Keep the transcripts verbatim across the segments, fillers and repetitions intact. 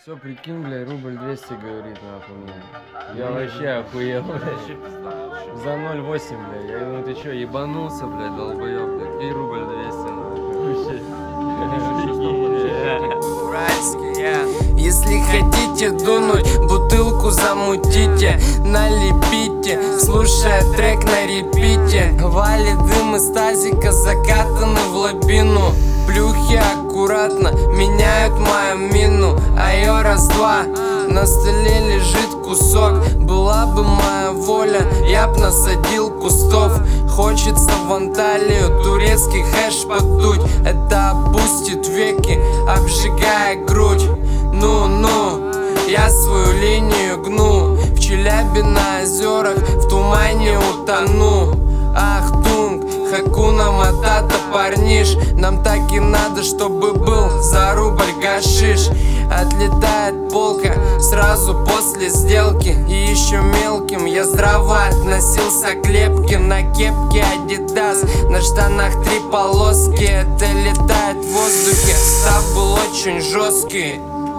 Все, прикинь, бля, рубль двести говорит, нахуй мне. Я вообще охуел, бля. За ноль восемь, бля. Я говорю, ты что, ебанулся, бля, долбоёб, бля. И рубль двести, нахуй. Если хотите дунуть, бутылку замутите, налепите, слушая трек на репите. Валит дым из тазика, закатаны в лобину. Плюхи аккуратно меняют мою мину. А ее раз-два, на столе лежит кусок. Была бы моя воля, я б насадил кустов. Хочется в Анталию турецкий хэш поддуть. Это опустит веки, обжигая грудь. Ну-ну, я свою линию гну. В Челябе на озерах, в тумане утону. Ахтунг, Хакуна Матата, парниш. Нам так и надо, чтобы был за рубль гашиш. Отлетает полка сразу после сделки. И еще мелким я здраво относился к лепке. На кепке Адидас, на штанах три полоски. Это летает в воздухе, став был очень жесткий.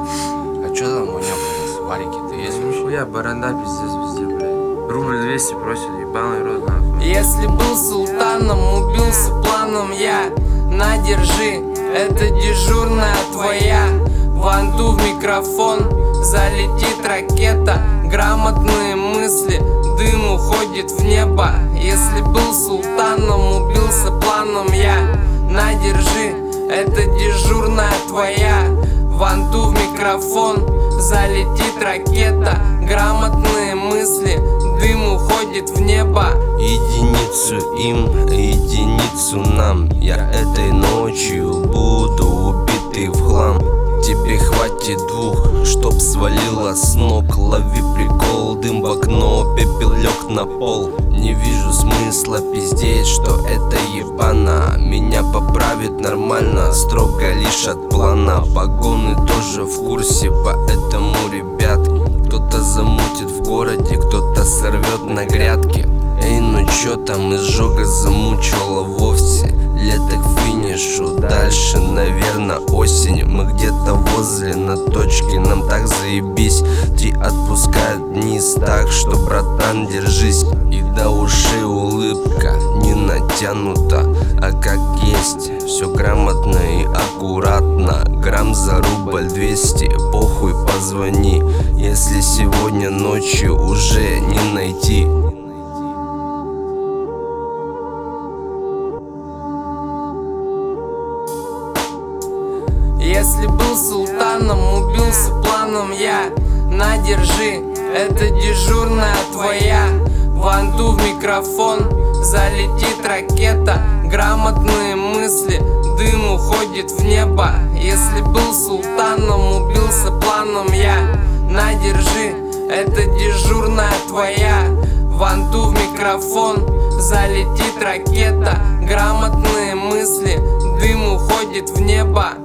А чё там у него парики-то есть вообще? Нихуя, баранда пиздец везде, блядь. Рубль двести просит, ебаный рот, нахуй. Если был султаном, убился планом я. На, держи, это дежурная твоя. Ванту в микрофон, залетит ракета. Грамотные мысли, дым уходит в небо. Если был султаном, убился планом я. На, держи, это дежурная твоя. Ванту в микрофон, залетит ракета. Грамотные мысли, дым уходит в небо. Единицу им, единицу нам. Я этой ночью буду убитый в хлам. Тебе хватит двух, чтоб свалило с ног. Лови прикол, дым в окно, пепел лег на пол. Не вижу смысла пиздеть, что это ебана. Меня поправит нормально, строго лишь от плана. Погоны тоже в курсе, поэтому, ребятки, кто-то замутит в городе, кто-то сорвет на грядке. Эй, ну чё там, изжога замучила вовсе. Лето к финишу, дальше, наверное, осень. Мы где-то возле, на точке, нам так заебись. Три отпускают вниз, так что, братан, держись. И до ушей улыбка не натянута, а как есть, все грамотно и аккуратно. Грамм за рубль двести, похуй, позвони, если сегодня ночью уже не найти. Если был султаном, убился планом я. На, держи, это дежурная твоя. Ванту в микрофон, залетит ракета. Грамотные мысли, дым уходит в небо. Если был султаном, убился планом я. На, держи, это дежурная твоя. Ванту в микрофон, залетит ракета. Грамотные мысли, дым уходит в небо.